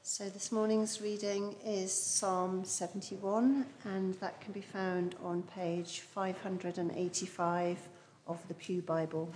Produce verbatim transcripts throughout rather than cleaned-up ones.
So this morning's reading is Psalm seventy-one, and that can be found on page five hundred eighty-five of the Pew Bible.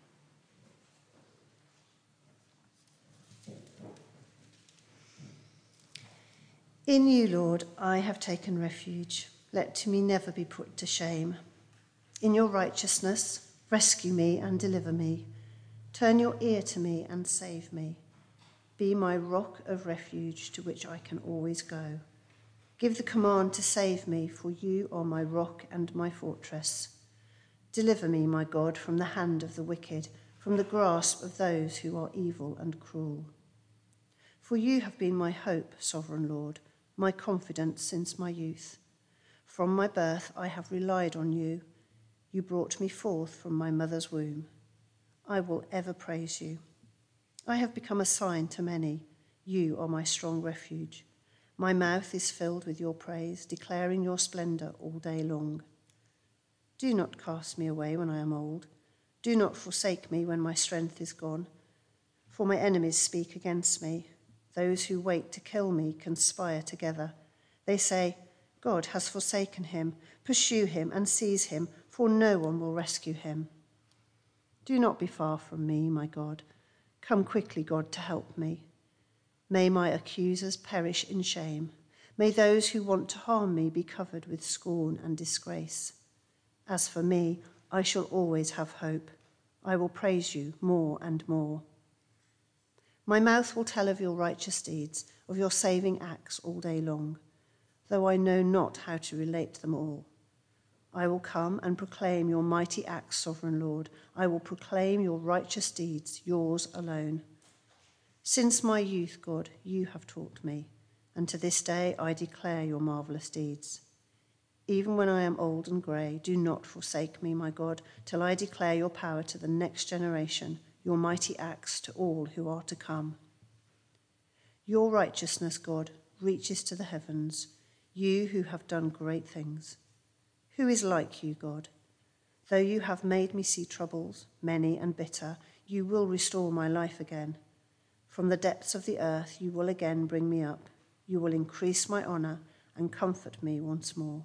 In you, Lord, I have taken refuge. Let me never be put to shame. In your righteousness, rescue me and deliver me. Turn your ear to me and save me. Be my rock of refuge to which I can always go. Give the command to save me, for you are my rock and my fortress. Deliver me, my God, from the hand of the wicked, from the grasp of those who are evil and cruel. For you have been my hope, sovereign Lord, my confidence since my youth. From my birth I have relied on you. You brought me forth from my mother's womb. I will ever praise you. I have become a sign to many. You are my strong refuge. My mouth is filled with your praise, declaring your splendor all day long. Do not cast me away when I am old. Do not forsake me when my strength is gone. For my enemies speak against me. Those who wait to kill me conspire together. They say, God has forsaken him. Pursue him and seize him, for no one will rescue him. Do not be far from me, my God. Come quickly, God, to help me. May my accusers perish in shame. May those who want to harm me be covered with scorn and disgrace. As for me, I shall always have hope. I will praise you more and more. My mouth will tell of your righteous deeds, of your saving acts all day long, though I know not how to relate them all. I will come and proclaim your mighty acts, sovereign Lord. I will proclaim your righteous deeds, yours alone. Since my youth, God, you have taught me, and to this day I declare your marvelous deeds. Even when I am old and grey, do not forsake me, my God, till I declare your power to the next generation, your mighty acts to all who are to come. Your righteousness, God, reaches to the heavens, you who have done great things. Who is like you, God? Though you have made me see troubles, many and bitter, you will restore my life again. From the depths of the earth you will again bring me up. You will increase my honor and comfort me once more.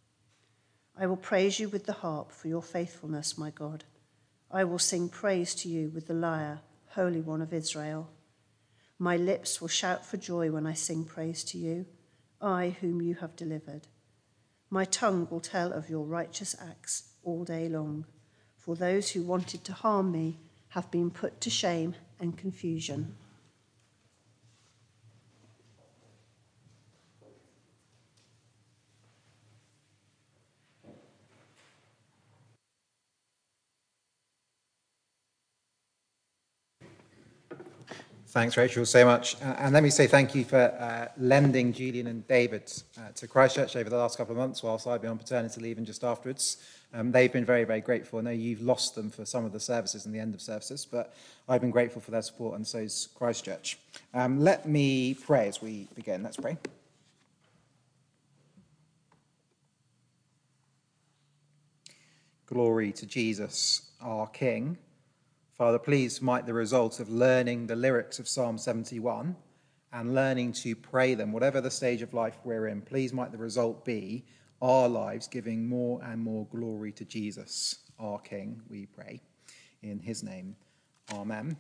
I will praise you with the harp for your faithfulness, my God. I will sing praise to you with the lyre, Holy One of Israel. My lips will shout for joy when I sing praise to you, I whom you have delivered. My tongue will tell of your righteous acts all day long, for those who wanted to harm me have been put to shame and confusion. Thanks, Rachel, so much. Uh, and let me say thank you for uh, lending Julian and David uh, to Christchurch over the last couple of months whilst I've been on paternity leave and just afterwards. Um, they've been very, very grateful. I know you've lost them for some of the services and the end of services, but I've been grateful for their support, and so is Christchurch. Um, let me pray as we begin. Let's pray. Glory to Jesus, our King. Father, please might the result of learning the lyrics of Psalm seventy-one and learning to pray them, whatever the stage of life we're in, please might the result be our lives giving more and more glory to Jesus, our King, we pray. In his name, amen.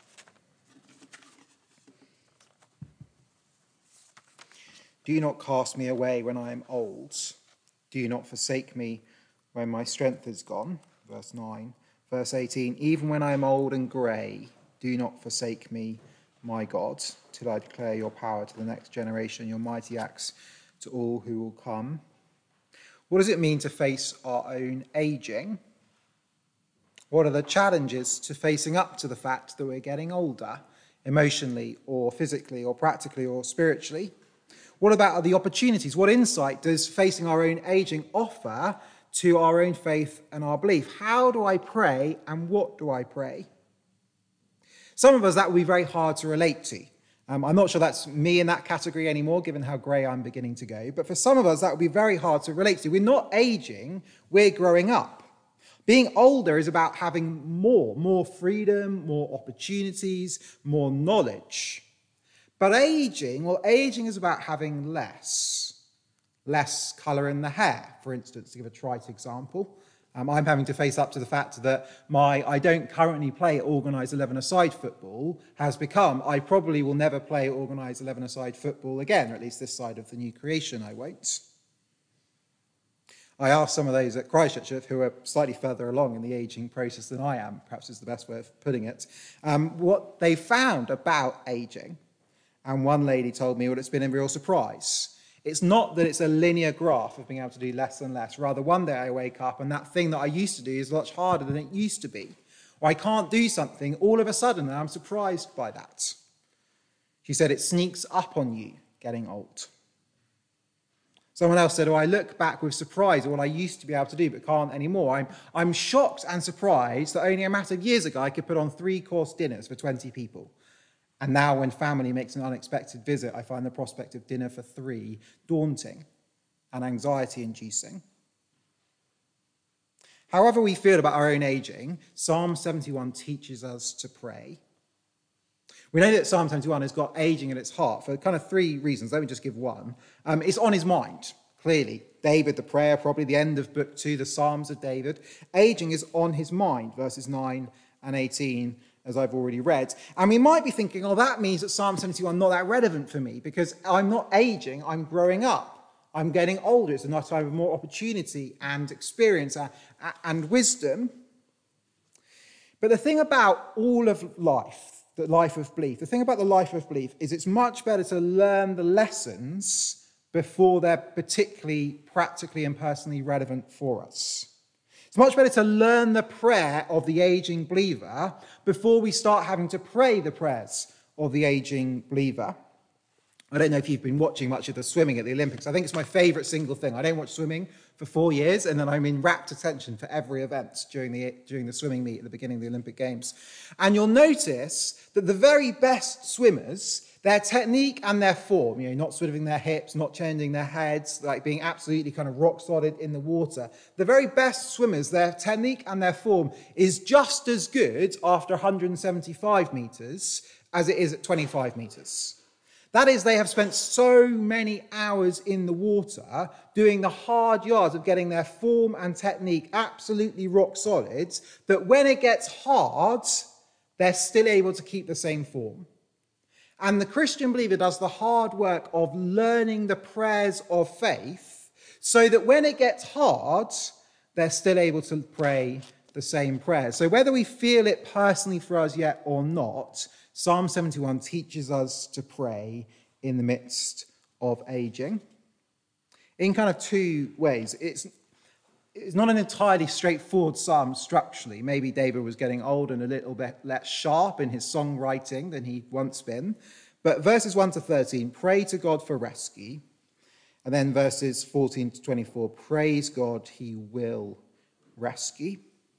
Do not cast me away when I am old. Do not forsake me when my strength is gone. Verse nine. Verse eighteen, even when I am old and grey, do not forsake me, my God, till I declare your power to the next generation, your mighty acts to all who will come. What does it mean to face our own aging? What are the challenges to facing up to the fact that we're getting older, emotionally or physically or practically or spiritually? What about the opportunities? What insight does facing our own aging offer to our own faith and our belief? How do I pray and what do I pray? Some of us, that will be very hard to relate to. Um, I'm not sure that's me in that category anymore, given how grey I'm beginning to go. But for some of us, that will be very hard to relate to. We're not aging, we're growing up. Being older is about having more, more freedom, more opportunities, more knowledge. But aging, well, aging is about having less. Less colour in the hair, for instance, to give a trite example. Um, I'm having to face up to the fact that my I don't currently play organised eleven-a-side football has become, I probably will never play organised eleven-a-side football again, or at least this side of the new creation I won't. I asked some of those at Christchurch who are slightly further along in the ageing process than I am, perhaps is the best way of putting it, um, what they found about ageing. And one lady told me, well, it's been a real surprise. It's not that it's a linear graph of being able to do less and less. Rather, one day I wake up and that thing that I used to do is much harder than it used to be. Or I can't do something all of a sudden and I'm surprised by that. She said it sneaks up on you getting old. Someone else said, oh, I look back with surprise at what I used to be able to do but can't anymore. I'm, I'm shocked and surprised that only a matter of years ago I could put on three-course dinners for twenty people. And now when family makes an unexpected visit, I find the prospect of dinner for three daunting and anxiety-inducing. However we feel about our own ageing, Psalm seventy-one teaches us to pray. We know that Psalm seventy-one has got ageing at its heart for kind of three reasons. Let me just give one. Um, it's on his mind, clearly. David, the prayer, probably the end of book two, the Psalms of David. Aging is on his mind, verses nine and eighteen, as I've already read. And we might be thinking, oh, that means that Psalm seventy-one is not that relevant for me because I'm not aging, I'm growing up. I'm getting older. It's a time of more opportunity and experience and wisdom. But the thing about all of life, the life of belief, the thing about the life of belief is it's much better to learn the lessons before they're particularly practically and personally relevant for us. It's much better to learn the prayer of the aging believer before we start having to pray the prayers of the aging believer. I don't know if you've been watching much of the swimming at the Olympics. I think it's my favourite single thing. I don't watch swimming for four years, and then I'm in rapt attention for every event during the, during the swimming meet at the beginning of the Olympic Games. And you'll notice that the very best swimmers, their technique and their form, you know, not swiveling their hips, not changing their heads, like being absolutely kind of rock solid in the water. The very best swimmers, their technique and their form is just as good after one hundred seventy-five metres as it is at twenty-five metres. That is, they have spent so many hours in the water doing the hard yards of getting their form and technique absolutely rock solid, that when it gets hard, they're still able to keep the same form. And the Christian believer does the hard work of learning the prayers of faith so that when it gets hard, they're still able to pray the same prayers. So whether we feel it personally for us yet or not, Psalm seventy-one teaches us to pray in the midst of aging in kind of two ways. It's, it's not an entirely straightforward psalm structurally. Maybe David was getting old and a little bit less sharp in his songwriting than he'd once been. But verses one to thirteen, pray to God for rescue. And then verses fourteen to twenty-four, praise God, he will rescue.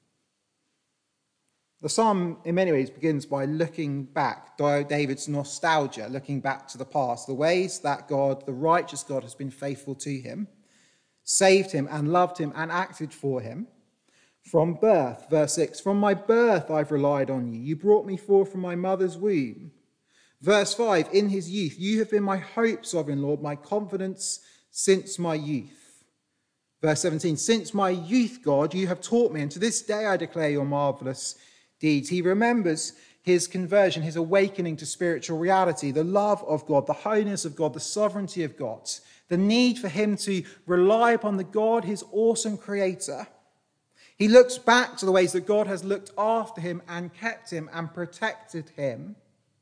The psalm, in many ways, begins by looking back, David's nostalgia, looking back to the past, the ways that God, the righteous God, has been faithful to him, saved him and loved him and acted for him. From birth, verse six, from my birth I've relied on you. You brought me forth from my mother's womb. Verse five, in his youth, you have been my hope, sovereign Lord, my confidence since my youth. Verse seventeen, since my youth, God, you have taught me, and to this day I declare your marvellous deeds. He remembers his conversion, his awakening to spiritual reality, the love of God, the holiness of God, the sovereignty of God, the need for him to rely upon the God, his awesome creator. He looks back to the ways that God has looked after him and kept him and protected him.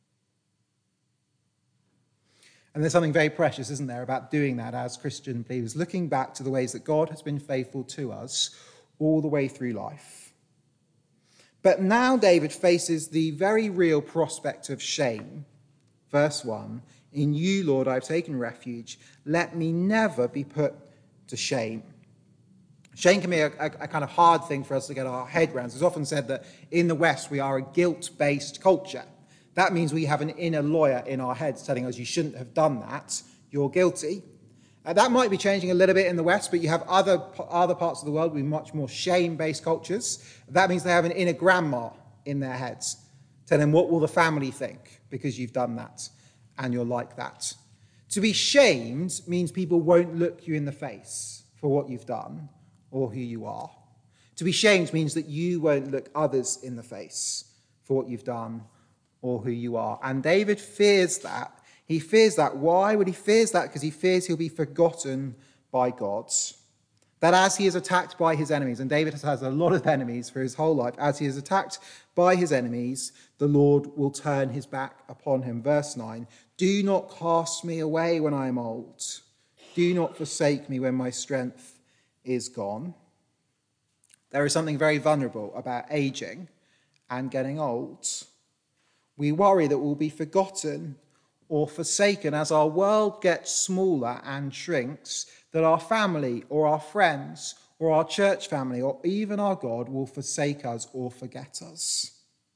And there's something very precious, isn't there, about doing that as Christian believers, looking back to the ways that God has been faithful to us all the way through life. But now David faces the very real prospect of shame. Verse one, in you, Lord, I've taken refuge. Let me never be put to shame. Shame can be a, a, a kind of hard thing for us to get our head around. It's often said that in the West we are a guilt-based culture. That means we have an inner lawyer in our heads telling us you shouldn't have done that, you're guilty. Uh, that might be changing a little bit in the West, but you have other other parts of the world with much more shame-based cultures. That means they have an inner grandma in their heads, telling them, what will the family think because you've done that? and you're like that. To be shamed means people won't look you in the face for what you've done or who you are. To be shamed means that you won't look others in the face for what you've done or who you are. And David fears that. He fears that. Why would he fear that? Because he fears he'll be forgotten by God. That as he is attacked by his enemies, and David has a lot of enemies for his whole life, as he is attacked by his enemies, the Lord will turn his back upon him. Verse nine, do not cast me away when I am old. Do not forsake me when my strength is gone. There is something very vulnerable about aging and getting old. We worry that we'll be forgotten or forsaken as our world gets smaller and shrinks, that our family or our friends or our church family or even our God will forsake us or forget us.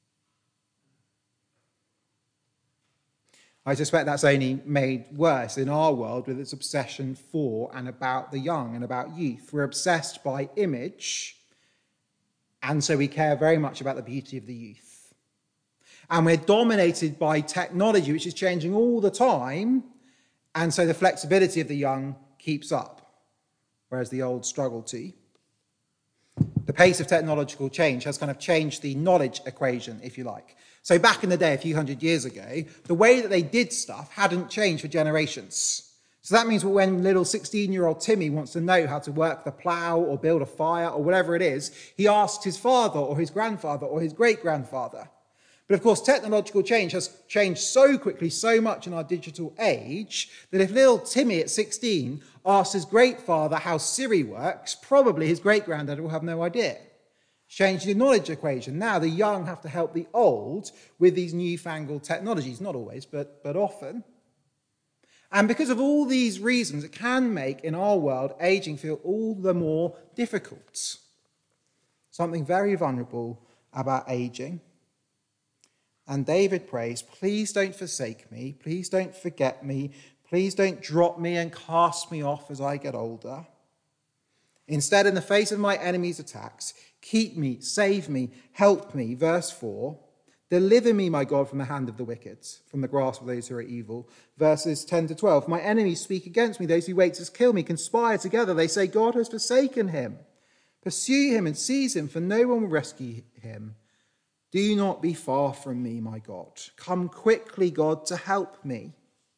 I suspect that's only made worse in our world with its obsession for and about the young and about youth. We're obsessed by image, and so we care very much about the beauty of the youth. And we're dominated by technology, which is changing all the time, and so the flexibility of the young keeps up, whereas the old struggle to. The pace of technological change has kind of changed the knowledge equation, if you like. So back in the day, a few hundred years ago, the way that they did stuff hadn't changed for generations. So that means when little sixteen-year-old Timmy wants to know how to work the plough or build a fire or whatever it is, he asks his father or his grandfather or his great-grandfather. But of course, technological change has changed so quickly, so much in our digital age, that if little Timmy at sixteen asks his great-father how Siri works, probably his great-granddad will have no idea. Change the knowledge equation. Now the young have to help the old with these newfangled technologies. Not always, but, but often. And because of all these reasons, it can make, in our world, aging feel all the more difficult. Something very vulnerable about aging. And David prays, please don't forsake me, please don't forget me, please don't drop me and cast me off as I get older. Instead, in the face of my enemies' attacks, keep me, save me, help me. Verse four, deliver me, my God, from the hand of the wicked, from the grasp of those who are evil. Verses ten to twelve, my enemies speak against me, those who wait to kill me conspire together. They say, God has forsaken him. Pursue him and seize him, for no one will rescue him. Do not be far from me, my God. Come quickly, God, to help me.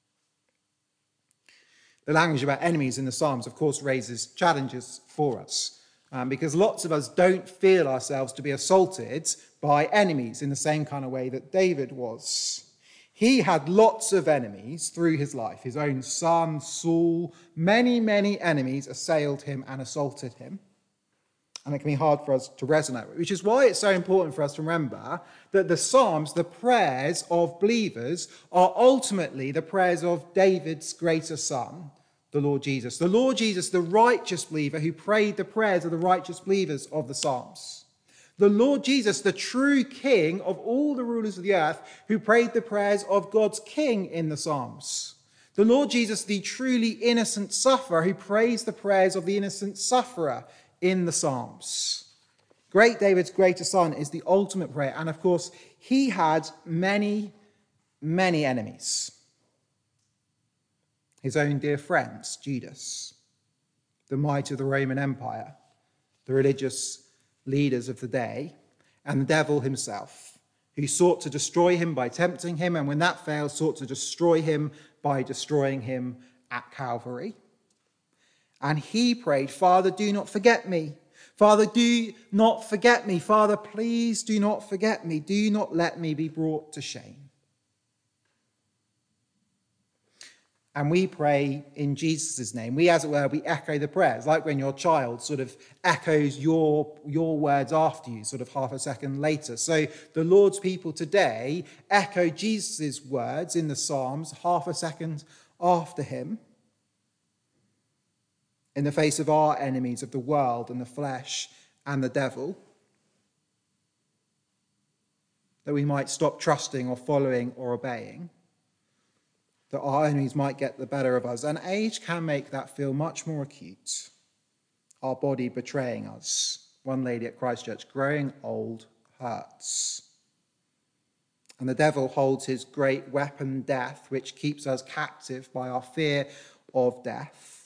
The language about enemies in the Psalms, of course, raises challenges for us, um, because lots of us don't feel ourselves to be assaulted by enemies in the same kind of way that David was. He had lots of enemies through his life. His own son, Saul, many, many enemies assailed him and assaulted him. And it can be hard for us to resonate with, which is why it's so important for us to remember that the Psalms, the prayers of believers, are ultimately the prayers of David's greater son, the Lord Jesus. The Lord Jesus, the righteous believer who prayed the prayers of the righteous believers of the Psalms. The Lord Jesus, the true king of all the rulers of the earth, who prayed the prayers of God's king in the Psalms. The Lord Jesus, the truly innocent sufferer, who prays the prayers of the innocent sufferer in the Psalms. Great David's greater son is the ultimate prayer. And of course, he had many, many enemies. His own dear friends, Judas, the might of the Roman Empire, the religious leaders of the day, and the devil himself, who sought to destroy him by tempting him, and when that failed, sought to destroy him by destroying him at Calvary. And he prayed, Father, do not forget me. Father, do not forget me. Father, please do not forget me. Do not let me be brought to shame. And we pray in Jesus' name. We, as it were, we echo the prayers, like when your child sort of echoes your, your words after you, sort of half a second later. So the Lord's people today echo Jesus' words in the Psalms half a second after him, in the face of our enemies of the world and the flesh and the devil, that we might stop trusting or following or obeying, that our enemies might get the better of us. And age can make that feel much more acute. Our body betraying us. One lady at Christchurch, growing old hurts. And the devil holds his great weapon, death, which keeps us captive by our fear of death.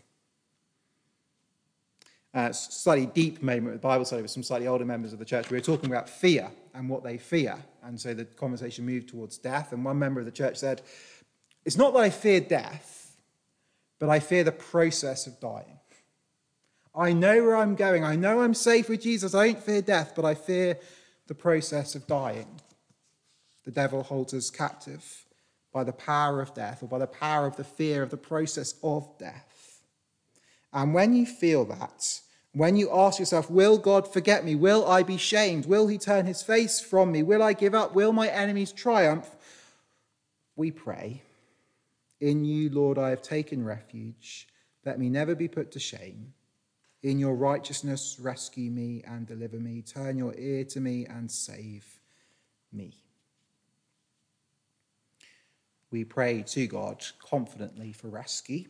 Uh, slightly deep moment with Bible study with some slightly older members of the church. We were talking about fear and what they fear. And so the conversation moved towards death. And one member of the church said, it's not that I fear death, but I fear the process of dying. I know where I'm going. I know I'm safe with Jesus. I don't fear death, but I fear the process of dying. The devil holds us captive by the power of death, or by the power of the fear of the process of death. And when you feel that, when you ask yourself, will God forget me? Will I be shamed? Will he turn his face from me? Will I give up? Will my enemies triumph? We pray, in you, Lord, I have taken refuge. Let me never be put to shame. In your righteousness, rescue me and deliver me. Turn your ear to me and save me. We pray to God confidently for rescue.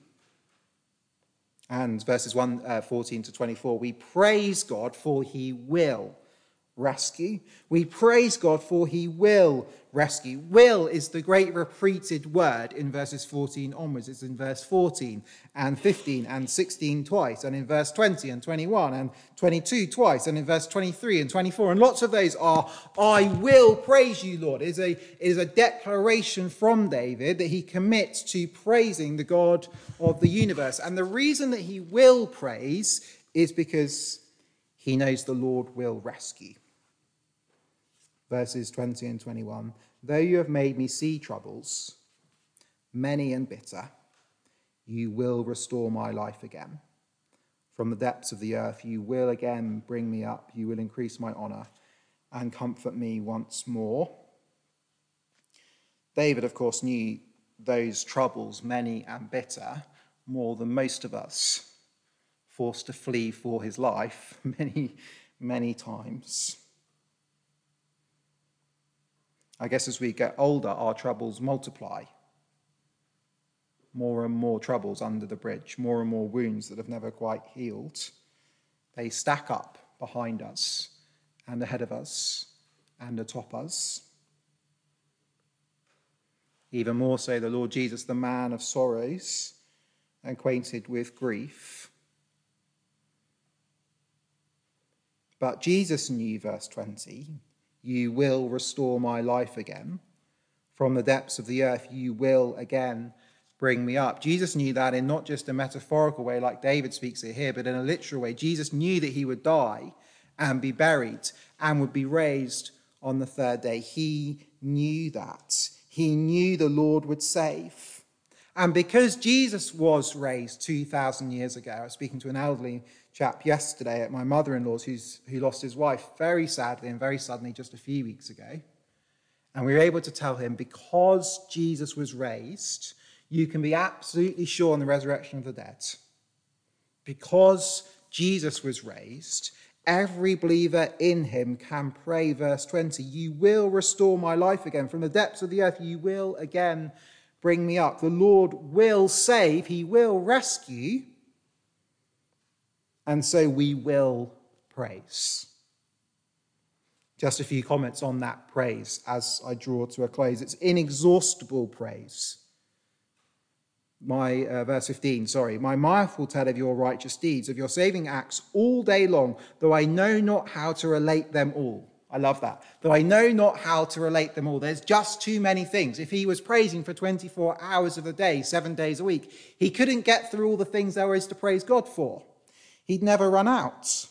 And verses one, uh, fourteen to twenty-four, we praise God for he will rescue. We praise God for he will rescue. Will is the great repeated word in verses fourteen onwards. It's in verse fourteen and fifteen and sixteen twice, and in verse twenty and twenty-one and twenty-two twice, and in verse twenty-three and twenty-four. And lots of those are, I will praise you, Lord. It is a, it is a declaration from David that he commits to praising the God of the universe. And the reason that he will praise is because he knows the Lord will rescue. Verses twenty and twenty-one, though you have made me see troubles, many and bitter, you will restore my life again. From the depths of the earth, you will again bring me up. You will increase my honor and comfort me once more. David, of course, knew those troubles, many and bitter, more than most of us, forced to flee for his life many, many times. I guess as we get older, our troubles multiply. More and more troubles under the bridge, more and more wounds that have never quite healed. They stack up behind us and ahead of us and atop us. Even more so, the Lord Jesus, the man of sorrows, acquainted with grief. But Jesus knew, verse twenty, you will restore my life again. From the depths of the earth, you will again bring me up. Jesus knew that in not just a metaphorical way like David speaks it here, but in a literal way. Jesus knew that he would die and be buried and would be raised on the third day. He knew that. He knew the Lord would save. And because Jesus was raised two thousand years ago, I was speaking to an elderly chap yesterday at my mother-in-law's who's, who lost his wife very sadly and very suddenly just a few weeks ago. And we were able to tell him, because Jesus was raised, you can be absolutely sure on the resurrection of the dead. Because Jesus was raised, every believer in him can pray, verse twenty, you will restore my life again. From the depths of the earth, you will again bring me up. The Lord will save, he will rescue, and so we will praise. Just a few comments on that praise as I draw to a close. It's inexhaustible praise. My uh, verse fifteen, sorry. My mouth will tell of your righteous deeds, of your saving acts all day long, though I know not how to relate them all. I love that. Though I know not how to relate them all. There's just too many things. If he was praising for twenty-four hours of the day, seven days a week, he couldn't get through all the things there is to praise God for. He'd never run out.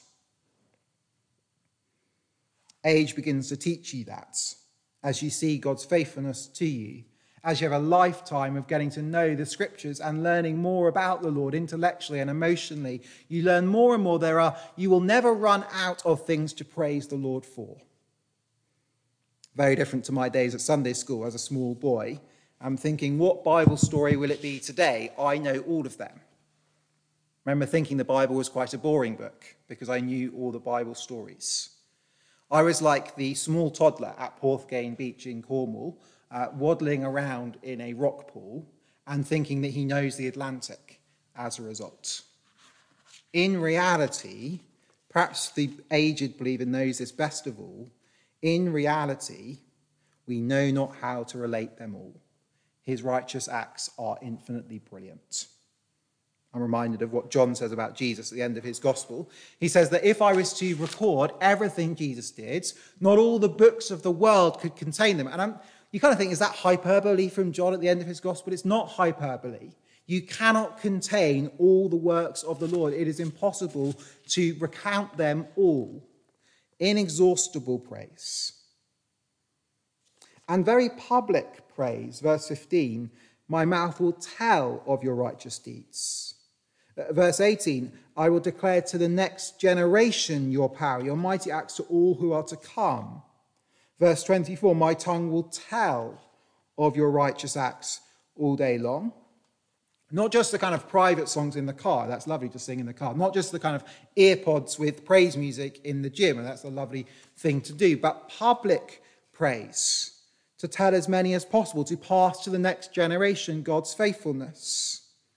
Age begins to teach you that as you see God's faithfulness to you, as you have a lifetime of getting to know the scriptures and learning more about the Lord intellectually and emotionally. You learn more and more. There are, you will never run out of things to praise the Lord for. Very different to my days at Sunday school as a small boy. I'm thinking, what Bible story will it be today? I know all of them. I remember thinking the Bible was quite a boring book because I knew all the Bible stories. I was like the small toddler at Porthgain Beach in Cornwall, uh, waddling around in a rock pool and thinking that he knows the Atlantic as a result. In reality, perhaps the aged believer knows this best of all, in reality, We know not how to relate them all. His righteous acts are infinitely brilliant. I'm reminded of what John says about Jesus at the end of his gospel. He says that if I was to record everything Jesus did, not all the books of the world could contain them. And I'm, you kind of think, is that hyperbole from John at the end of his gospel? It's not hyperbole. You cannot contain all the works of the Lord. It is impossible to recount them all. Inexhaustible praise. And very public praise, verse fifteen, my mouth will tell of your righteous deeds. Verse eighteen, I will declare to the next generation your power, your mighty acts to all who are to come. Verse twenty-four, my tongue will tell of your righteous acts all day long. Not just the kind of private songs in the car, that's lovely to sing in the car. Not just the kind of earpods with praise music in the gym, and that's a lovely thing to do, but public praise, to tell as many as possible, to pass to the next generation God's faithfulness.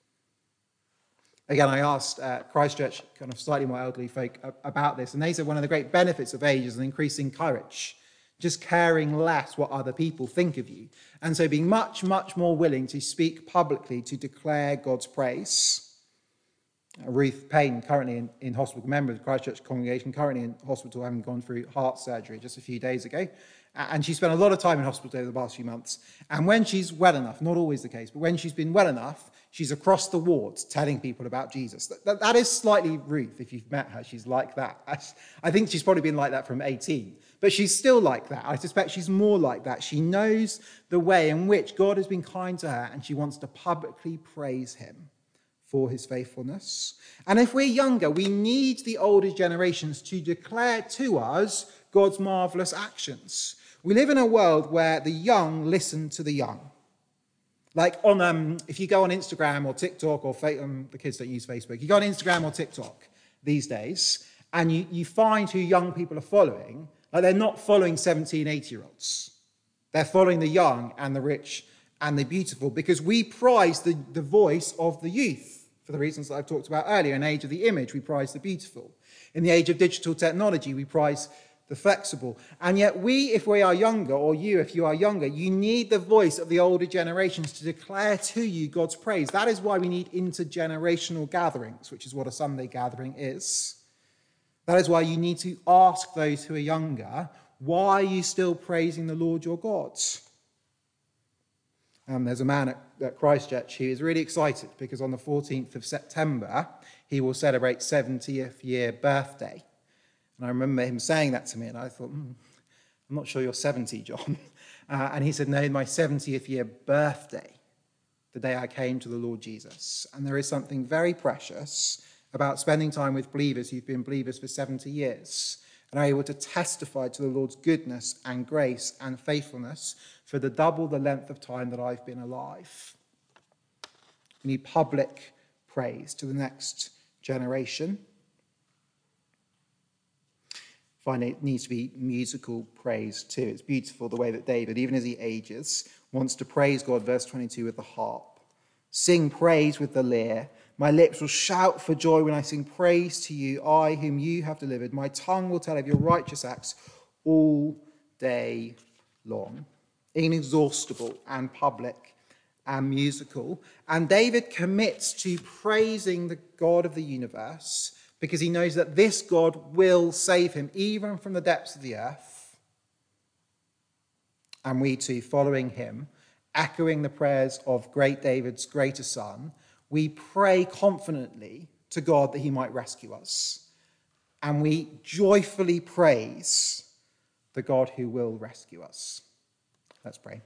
Again, I asked uh, Christchurch, kind of slightly more elderly folk, about this, and they said one of the great benefits of age is an increasing courage, just caring less what other people think of you, and so being much, much more willing to speak publicly, to declare God's praise. Uh, Ruth Payne, currently in, in hospital, member of the Christchurch congregation, currently in hospital, having gone through heart surgery just a few days ago, uh, and she spent a lot of time in hospital over the past few months, and when she's well enough, not always the case, but when she's been well enough, she's across the wards telling people about Jesus. That, that, that is slightly Ruth. If you've met her, she's like that. I, I think she's probably been like that from eighteen. But she's still like that. I suspect she's more like that. She knows the way in which God has been kind to her, and she wants to publicly praise him for his faithfulness. And if we're younger, we need the older generations to declare to us God's marvelous actions. We live in a world where the young listen to the young. Like on, um, if you go on Instagram or TikTok, or um, the kids don't use Facebook, you go on Instagram or TikTok these days, and you, you find who young people are following. Like they're not following seventeen, eighty-year-olds. They're following the young and the rich and the beautiful, because we prize the, the voice of the youth for the reasons that I've talked about earlier. In the age of the image, we prize the beautiful. In the age of digital technology, we prize the flexible. And yet we, if we are younger, or you, if you are younger, you need the voice of the older generations to declare to you God's praise. That is why we need intergenerational gatherings, which is what a Sunday gathering is. That is why you need to ask those who are younger, why are you still praising the Lord your God? Um, there's a man at, at Christchurch who is really excited because on the fourteenth of September, he will celebrate seventieth year birthday. And I remember him saying that to me, and I thought, hmm, I'm not sure you're seventy, John. Uh, and he said, no, my seventieth year birthday, the day I came to the Lord Jesus. And there is something very precious about spending time with believers who've been believers for seventy years and are able to testify to the Lord's goodness and grace and faithfulness for the double the length of time that I've been alive. We need public praise to the next generation. Finally, it needs to be musical praise too. It's beautiful the way that David, even as he ages, wants to praise God, verse twenty-two, with the harp. Sing praise with the lyre. My lips will shout for joy when I sing praise to you, I whom you have delivered. My tongue will tell of your righteous acts all day long. Inexhaustible and public and musical. And David commits to praising the God of the universe because he knows that this God will save him even from the depths of the earth. And we too, following him, echoing the prayers of great David's greater son, we pray confidently to God that he might rescue us. And we joyfully praise the God who will rescue us. Let's pray.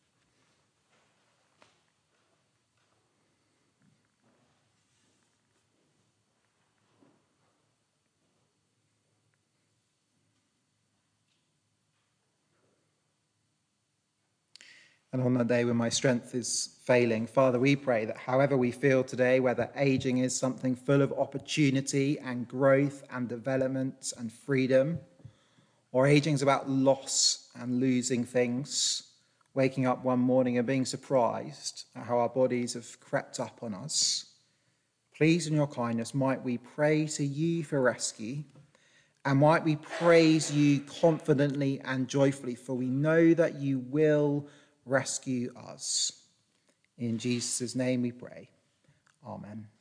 And on that day when my strength is failing, Father, we pray that however we feel today, whether aging is something full of opportunity and growth and development and freedom, or aging is about loss and losing things, waking up one morning and being surprised at how our bodies have crept up on us, please in your kindness might we pray to you for rescue and might we praise you confidently and joyfully, for we know that you will rescue us. In Jesus' name we pray. Amen.